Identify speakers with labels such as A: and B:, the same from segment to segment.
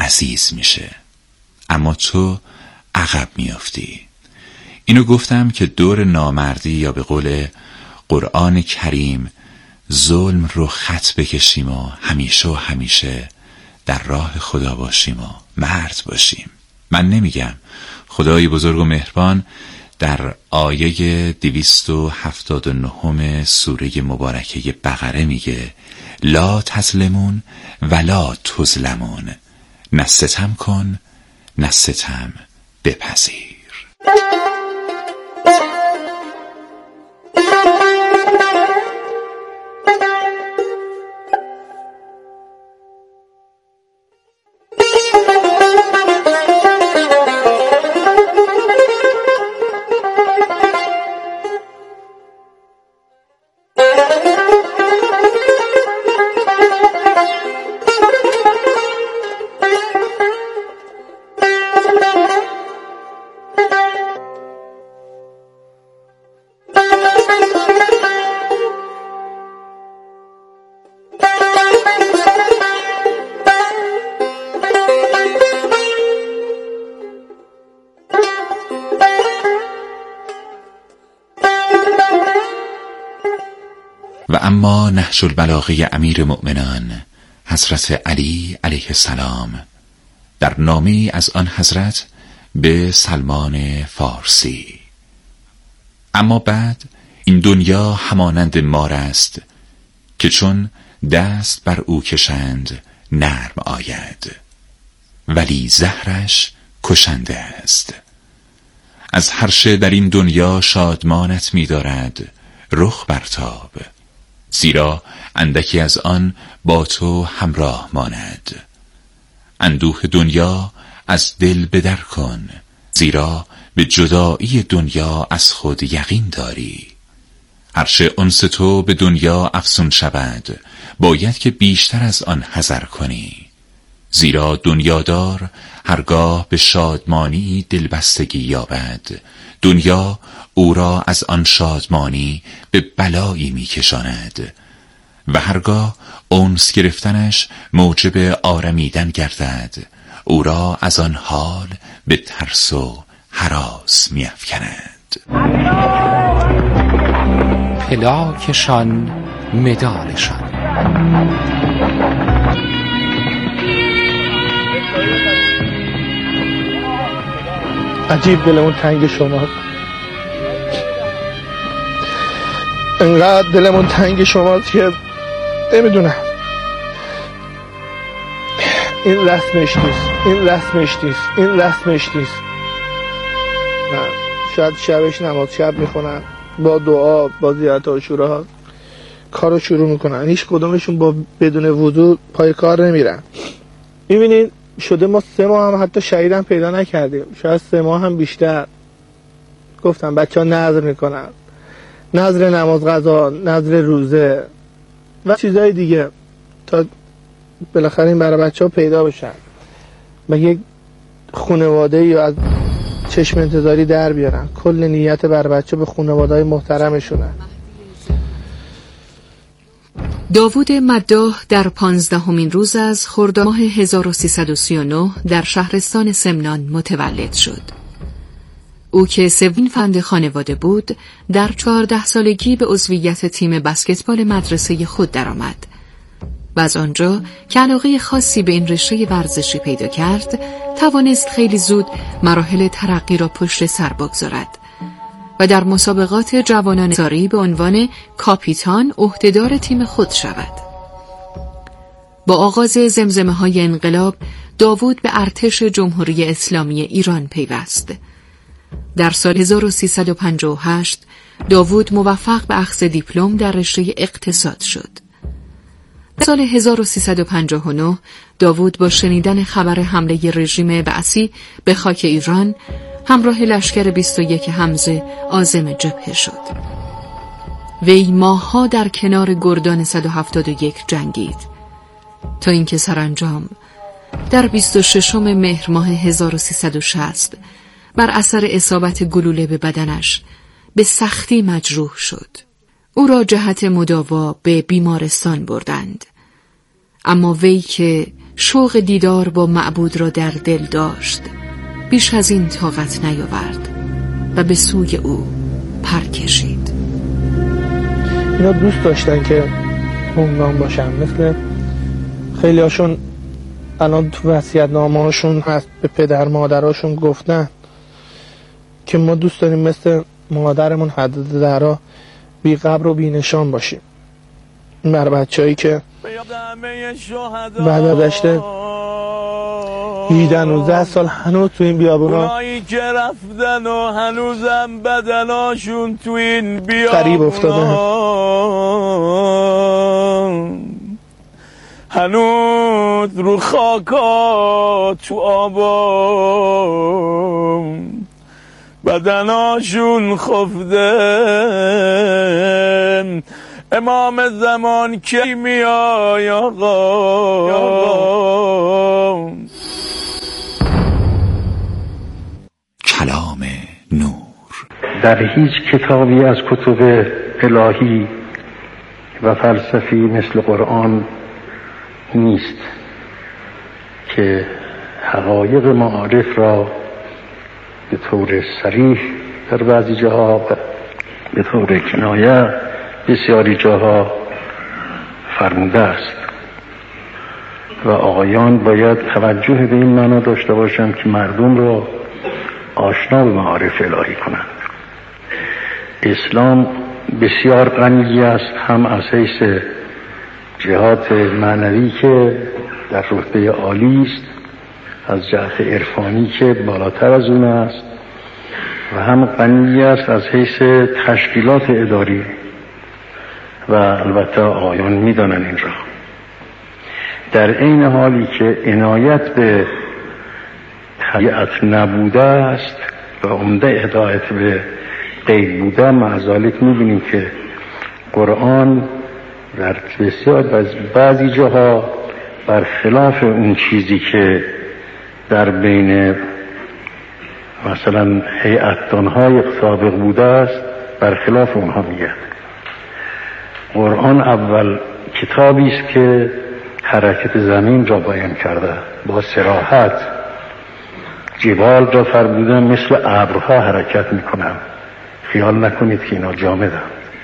A: عزیز میشه، اما تو عقب میافتی. اینو گفتم که دور نامردی یا به قول قرآن کریم ظلم رو خط بکشیم و همیشه در راه خدا باشیم و مرد باشیم. من نمیگم. خدای بزرگ و مهربان در آیه 279 سوره مبارکه بقره میگه لا تظلمون ولا تظلمون، نه ستم کن نه ستم بپذیر. و اما نهج البلاغه امیر مؤمنان حضرت علی علیه السلام در نامه‌ای از آن حضرت به سلمان فارسی: اما بعد این دنیا همانند مار است که چون دست بر او کشند نرم آید، ولی زهرش کشنده است. از هر چه در این دنیا شادمانت می دارد رخ برتاب، زیرا اندکی از آن با تو همراه ماند. اندوه دنیا از دل بدر کن، زیرا به جدایی دنیا از خود یقین داری. هرچه انس تو به دنیا افزون شود باید که بیشتر از آن حذر کنی، زیرا دنیادار هرگاه به شادمانی دلبستگی یابد، دنیا او را از آن شادمانی به بلایی میکشاند و هرگاه انس گرفتنش موجب آرمیدن گردد، او را از آن حال به ترس و هراس میافکند.
B: پلاکشان مدالشان.
C: عجیب دلمون تنگ شما، انقدر دلمون تنگ شماست که نمیدونم. این رسمش نیست. نه، شاید شبش نماز شب میخونن، با دعا با زیارت عاشورا کارو شروع میکنن، هیچ کدومشون با بدون وضو پای کار نمیرن. میبینین شده ما 3 ماه هم حتی شهید هم پیدا نکردیم، شاید 3 ماه هم بیشتر. گفتم بچه ها نذر میکنن، نذر نماز قضا، نذر روزه و چیزهای دیگه، تا بالاخره این برای بچه ها پیدا بشن و یک خانواده یا از چشم انتظاری در بیارن. کل نیت برای بچه به خانواده های محترمشونه.
D: داوود مداح در 15مین روز از خرداد ماه 1339 در شهرستان سمنان متولد شد. او که 3 فرد خانواده بود، در 14 سالگی به عضویت تیم بسکتبال مدرسه خود درآمد و از آنجا که علاقه خاصی به این رشته ورزشی پیدا کرد، توانست خیلی زود مراحل ترقی را پشت سر بگذارد و در مسابقات جوانان زاری به عنوان کاپیتان عهدهدار تیم خود شود. با آغاز زمزمه‌های انقلاب، داوود به ارتش جمهوری اسلامی ایران پیوست. در سال 1358 داوود موفق به اخذ دیپلم در رشته اقتصاد شد. در سال 1359 داوود با شنیدن خبر حمله رژیم بعثی به خاک ایران همراه لشکر 21 حمزه عازم جبهه شد. وی ماه‌ها در کنار گردان 171 جنگید تا اینکه سرانجام در 26 مهر ماه 1360 بر اثر اصابت گلوله به بدنش به سختی مجروح شد. او را جهت مداوا به بیمارستان بردند، اما وی که شوق دیدار با معبود را در دل داشت. بیش از این طاقت نیاورد و به سوی او پر کشید.
C: اینا دوست داشتن که گمنام باشن، مثل خیلی هاشون الان تو وصیت‌نامه هاشون هست به پدر مادراشون گفتن که ما دوست داریم مثل مادرمون حضرت بی قبر و بی نشان باشیم. برای بچه‌هایی که بعد از گذشته 18 سال هنوز تو این بیابونا
E: اونایی که رفتن و هنوزم بدناشون تو این
C: غریب افتادن،
E: هنوز رو خاکا تو آبا بدناشون خفته. امام زمان کی میای آقا؟
A: کلام نور.
F: در هیچ کتابی از کتب الهی و فلسفی مثل قرآن نیست که حقایق معارف را به طور صریح در بعضی جاها به طور کنایه بسیاری جاها فرموده است و آقایان باید توجه به این معنا داشته باشند که مردم را آشنا به معارف الهی کنند. اسلام بسیار غنی است، هم از حیث جهات معنوی که در رتبه عالی است، از جهت عرفانی که بالاتر از اون است، و هم غنی است از حیث تشکیلات اداری و البته آقایان میدانن این را. در این حالی که عنایت به طبیعت نبوده است و عمده هدایت به غیب بوده، مع ذلک میبینیم که قرآن در بسیار بعضی جاها برخلاف اون چیزی که در بین مثلا هیئت‌دانهای سابق بوده است برخلاف اونها میگه. قرآن اول کتابی است که حرکت زمین را بیان کرده، با صراحت جبال را فرمودن مثل ابرها حرکت میکنن، خیال نکنید که اینا جامدن.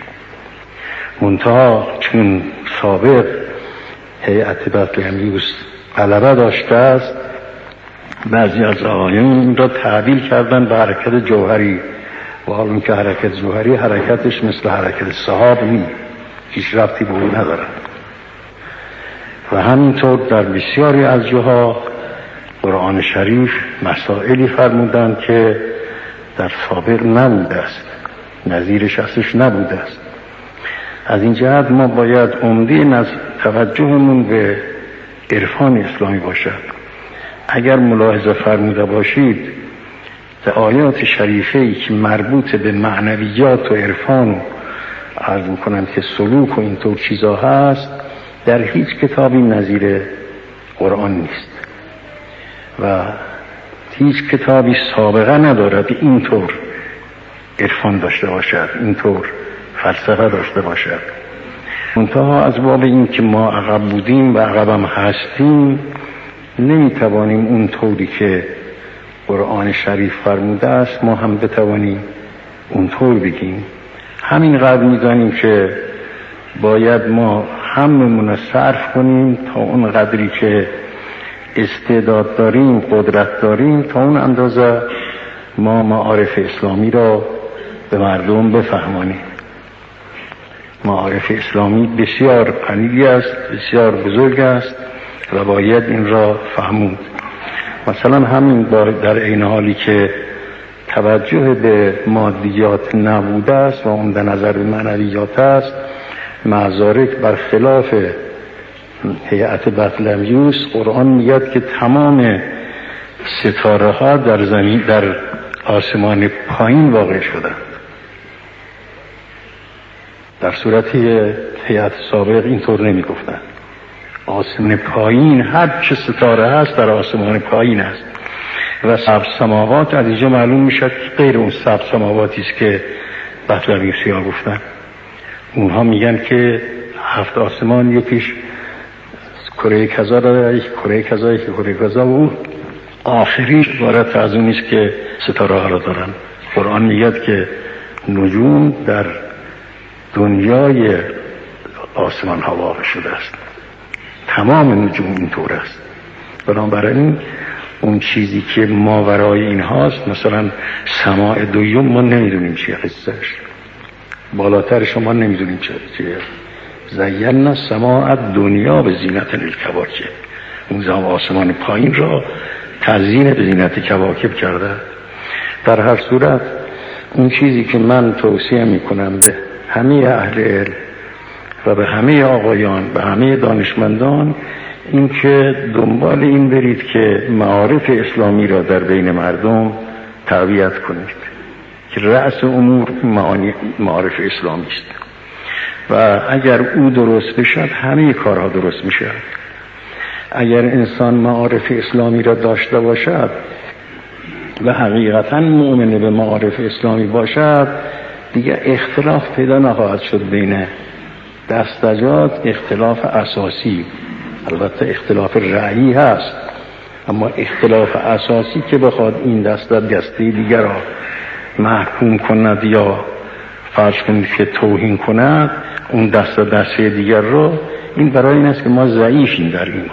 F: منتها چون سابق هیئت بطلمیوس غلبه داشته است، بعضی از آقایان این را تعبیر کردن به حرکت جوهری، و حالا که حرکت جوهری حرکتش مثل حرکت سحاب نیست، هیچ ربطی به اون ندارد. و همینطور در بسیاری از جاها قرآن شریف مسائلی فرمودند که در سابق نبوده است، نظیرش ازش نبوده است. از این جهت ما باید عمده توجهمون به عرفان اسلامی باشد. اگر ملاحظه فرموده باشید در آیات شریفه‌ای که مربوط به معنویات و عرفان عرض میکنم که سلوک و اینطور چیزا هست، در هیچ کتابی نظیر قرآن نیست و هیچ کتابی سابقه ندارد اینطور عرفان داشته باشد، اینطور فلسفه داشته باشد. منتها از باب این که ما عقب بودیم و عقبم هستیم، نمیتوانیم اون طوری که قرآن شریف فرموده است ما هم بتوانیم اونطور بگیم. همین قدر میدانیم که باید ما هممون صرف کنیم تا اون قدری که استعداد داریم، قدرت داریم، تا اون اندازه ما معارف اسلامی را به مردم بفهمانیم. معارف اسلامی بسیار غنی است، بسیار بزرگ است و باید این را فهمود. مثلا همین در این حالی که توجه به مادیات نبوده است و اون در نظر به معنویات است، معذارک برخلاف هیئت بطلمیوس قرآن میگه که تمام ستاره ها در زمین در آسمان پایین واقع شدند، در صورتی هیئت سابق اینطور نمی گفتن. آسمان پایین هر چه ستاره هست در آسمان پایین است و سبع سماوات از اینجا معلوم میشد که غیر اون سبع سماواتی است که بطلمیوسی ها گفتن. اونها میگن که 7 آسمان یکیش کره کذا داره، یک کره کذا، یک کره کذا، و آخریش عبارت از اون نیست که ستاره ها را دارن. قرآن میگه که نجوم در دنیای آسمان ها واقع شده است. تمام نجوم اینطور است. بنابراین اون چیزی که ماورای این هاست، مثلا سماع دویم ما نمیدونیم چیه قصهش، بالاترش ما نمیدونیم چیه. زینا سماع دنیا به زینت الکواکب، اون زمان آسمان پایین را تزیین به زینت کواکب کرده. در هر صورت اون چیزی که من توصیه میکنم به همه اهل علم و به همه آقایان، به همه دانشمندان، این که دنبال این برید که معارف اسلامی را در بین مردم تقویت کنید که رأس امور معارف اسلامی است و اگر او درست بشد همه کارها درست میشد. اگر انسان معارف اسلامی را داشته باشد و حقیقتا مؤمن به معارف اسلامی باشد، دیگه اختلاف پیدا نخواهد شد بین دستجات. اختلاف اساسی، البته اختلاف رأیی هست، اما اختلاف اساسی که بخواد این دسته دیگر را محکوم کند یا فرض کنید که توهین کند اون دسته دیگر رو، این برای این است که ما ضعیفیم در ایمان.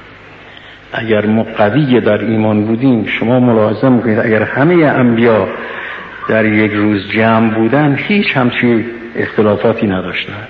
F: اگر ما قوی در ایمان بودیم، شما ملاحظه میکنید اگر همه انبیا در یک روز جمع بودن هیچ همچین اختلافاتی نداشتن.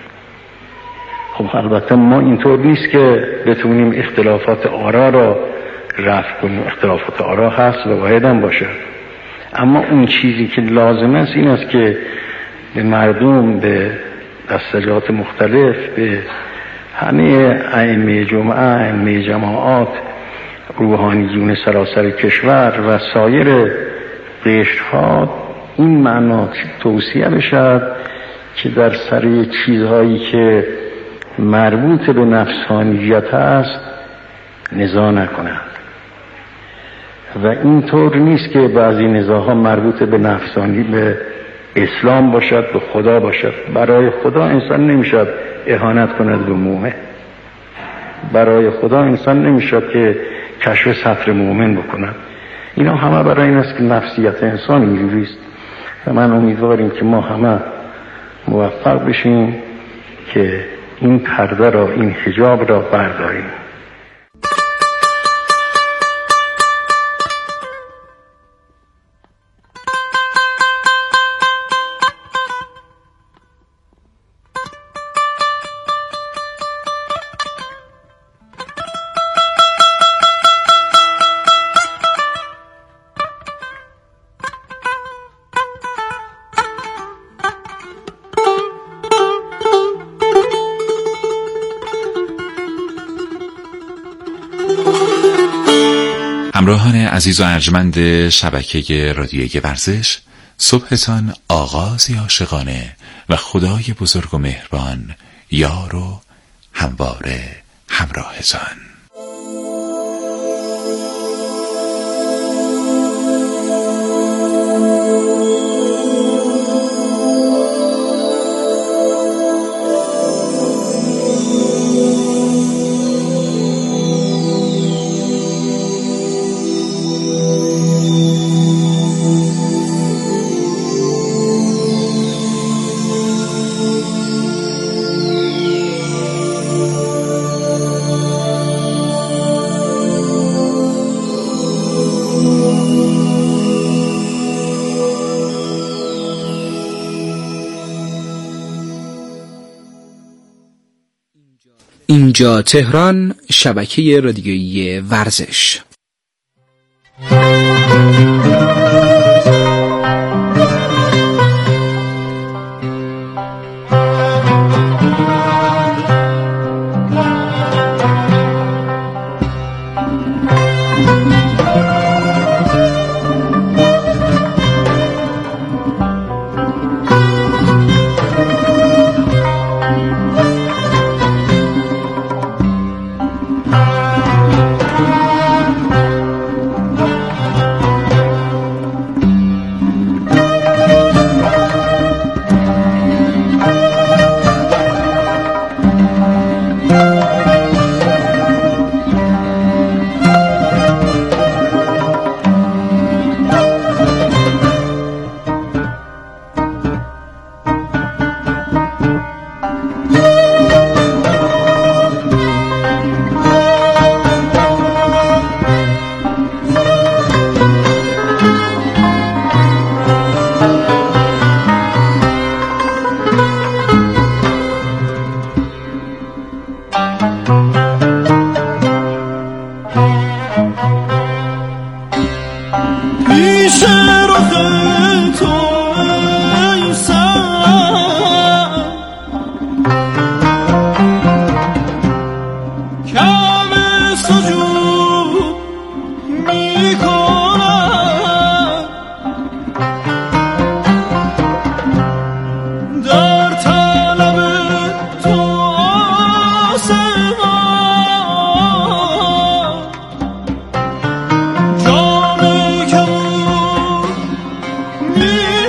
F: خب البته ما اینطور نیست که بتونیم اختلافات آرا را رفع کنیم. اختلافات آرا هست و باید هم باشه، اما اون چیزی که لازم است این است که به مردم، به دستجات مختلف، به همه ائمه جمعه، ائمه جماعات، روحانیون سراسر کشور و سایر قشرها این معنا توصیه بشد که در سر چیزهایی که مربوط به نفسانیت است نزاع نکنند. و اینطور نیست که بعضی نزاعها مربوط به نفسانی، به اسلام باشد، به خدا باشد. برای خدا انسان نمیشد اهانت کند به مومن، برای خدا انسان نمیشد که کشف سطر مومن بکند. اینا همه برای این است که نفسیت انسان اینجوری است. و من امیدواریم که ما همه موفق بشیم که این پرده را، این حجاب را برداریم.
A: همراهان عزیز و ارجمند شبکه رادیوی ورزش، صبحتان آغازی عاشقانه و خدای بزرگ و مهربان یار و همواره همراهتان.
B: اینجا تهران، شبکه رادیویی ورزش.
E: پیش رخ تو ای سر کم سجود می کنم در طلب تو آسمان جان که می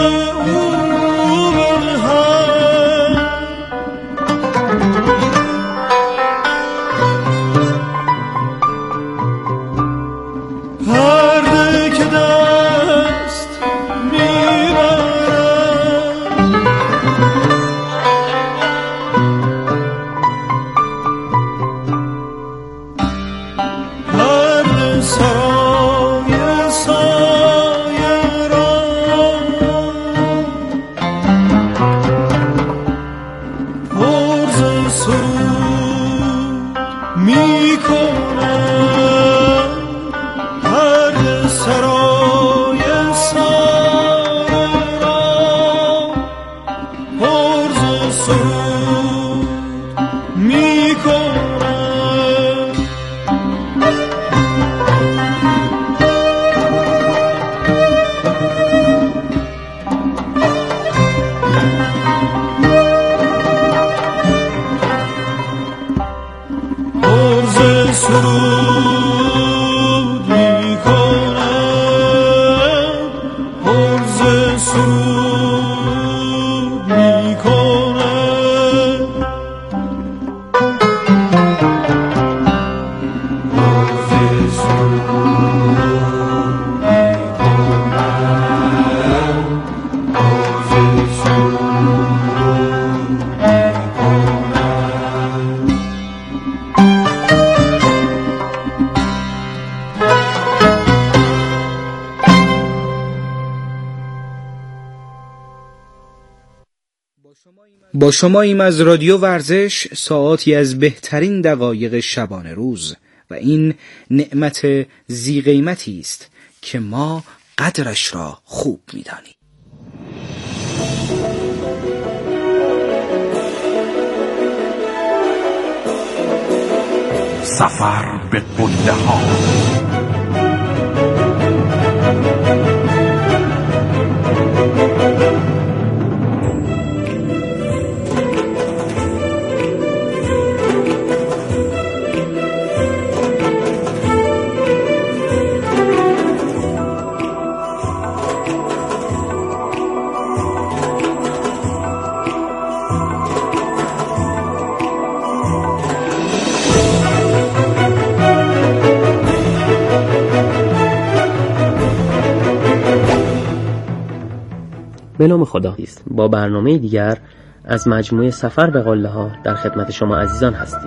B: با شماییم از رادیو ورزش، ساعاتی از بهترین دقایق شبانه روز و این نعمت ذی قیمتی است که ما قدرش را خوب می‌دانیم.
A: سفر به قله‌ها.
G: به نام خدا است. با برنامه دیگر از مجموعه سفر به قله‌ها در خدمت شما عزیزان هستیم.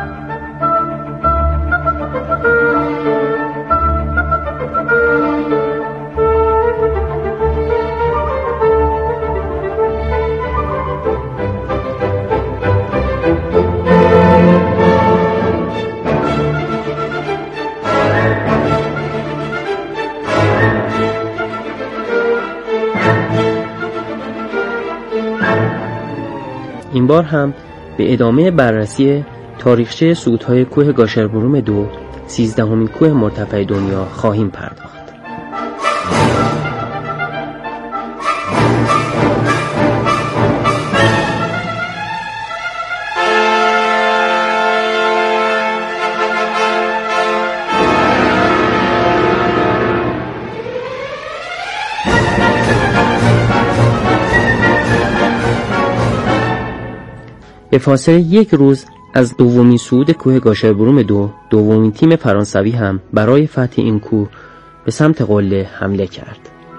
G: این بار هم به ادامه بررسی تاریخچه صعودهای کوه گاشربروم 2، 13مین کوه مرتفع دنیا خواهیم پرداخت. به فاصله یک روز از دومین صعود کوه گاشربروم 2، دومین تیم فرانسوی هم برای فتح این کوه به سمت قله حمله کرد.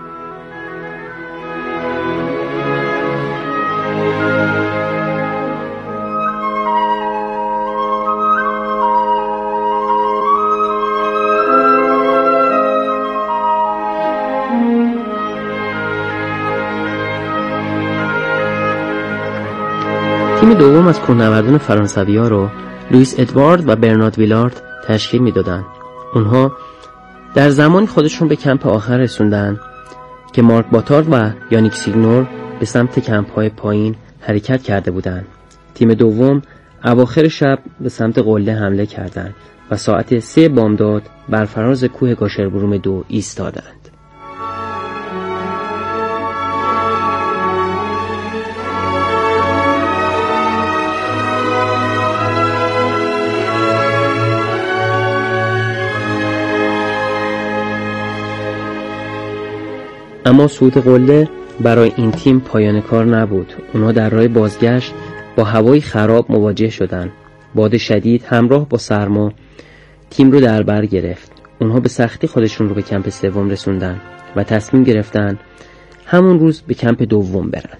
G: تیم دوم از کوهنوردان فرانسوی‌ها رو لوئیس ادوارد و برنارد ویلارد تشکیل میدادن. اونها در زمانی خودشون به کمپ آخر رسوندن که مارک باتارد و یانیک سیگنور به سمت کمپ‌های پایین حرکت کرده بودند. تیم دوم اواخر شب به سمت قله حمله کردند و ساعت 3 بامداد بر فراز کوه گاشربروم 2 ایستادند. اما صعود قله برای این تیم پایان کار نبود. اونها در راه بازگشت با هوای خراب مواجه شدند. باد شدید همراه با سرما تیم رو در بر گرفت. اونها به سختی خودشون رو به کمپ سوم رسوندن و تصمیم گرفتن همون روز به کمپ دوم برن.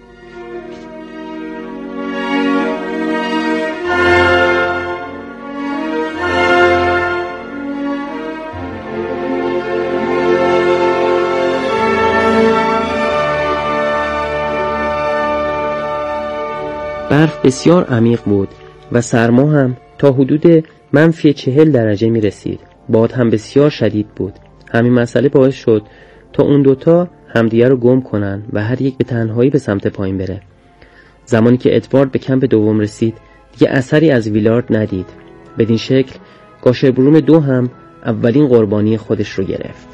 G: برف بسیار عمیق بود و سرما هم تا حدود -40 درجه می رسید. باد هم بسیار شدید بود. همین مسئله باعث شد تا اون دوتا همدیگه رو گم کنن و هر یک به تنهایی به سمت پایین بره. زمانی که ادوارد به کمپ دوم رسید دیگه اثری از ویلارد ندید. بدین شکل گاشربروم 2 هم اولین قربانی خودش رو گرفت.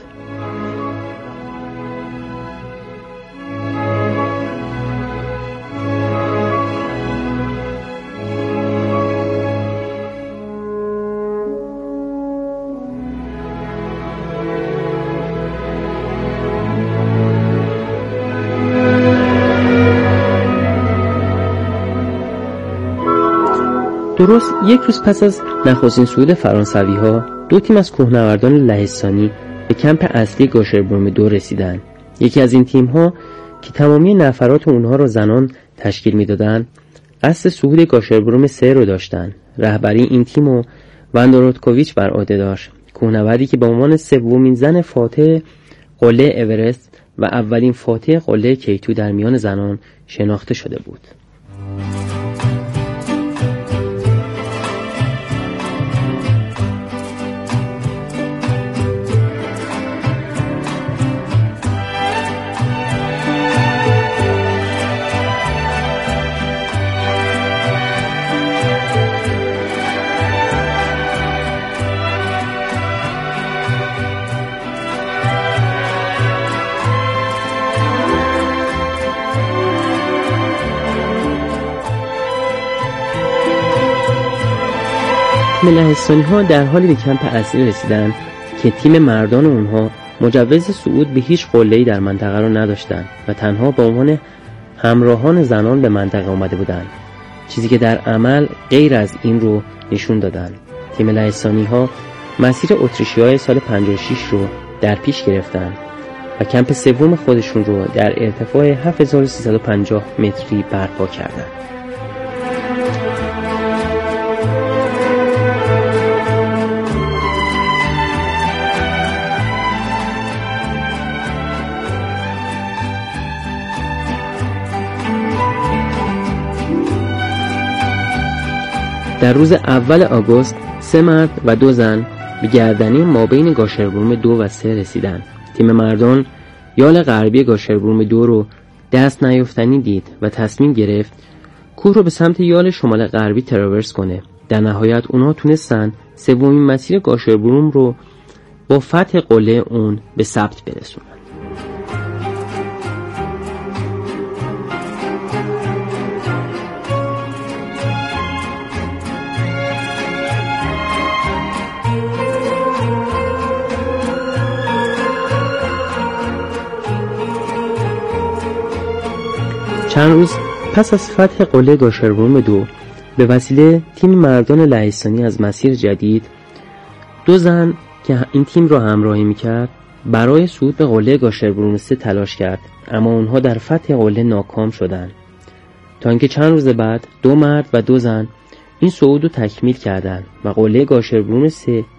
G: درست یک روز پس از نخستین صعود فرانسوی‌ها، 2 تیم از کوهنوردان لهستانی به کمپ اصلی گاشربروم 2 رسیدند. یکی از این تیم‌ها که تمامی نفرات اونها را زنان تشکیل می‌دادند، قصد صعود گاشربروم 3 رو داشتند. رهبری این تیم رو واندروتکوویچ بر عهده داشت، کوهنوردی که به عنوان سومین زن فاتح قله اورست و اولین فاتح قله کیتو در میان زنان شناخته شده بود. تیم لهستانی ها در حالی به کمپ اصلی رسیدن که تیم مردان اونها مجوز صعود به هیچ قله‌ای در منطقه رو نداشتند و تنها به عنوان همراهان زنان به منطقه آمده بودند، چیزی که در عمل غیر از این رو نشون دادند. تیم لهستانی ها مسیر اتریشی‌های سال 56 رو در پیش گرفتند و کمپ سوم خودشون رو در ارتفاع 7350 متری برپا کردند. در روز اول آگوست 3 مرد و 2 زن به گردنی مابین گاشربروم 2 و 3 رسیدند. تیم مردان یال غربی گاشربروم 2 رو دست نیافتنی دید و تصمیم گرفت کوه رو به سمت یال شمال غربی تراورس کنه. در نهایت اونها تونستن سومین مسیر گاشربروم رو با فتح قله اون به ثبت برسونن. چند روز پس از فتح قله گاشربروم 2 به وسیله تیم مردان لهستانی از مسیر جدید، 2 زن که این تیم را همراهی میکرد برای صعود به قله گاشربروم 3 تلاش کرد، اما اونها در فتح قله ناکام شدند. تا اینکه چند روز بعد 2 مرد و 2 زن این صعود رو تکمیل کردند و قله گاشربروم 3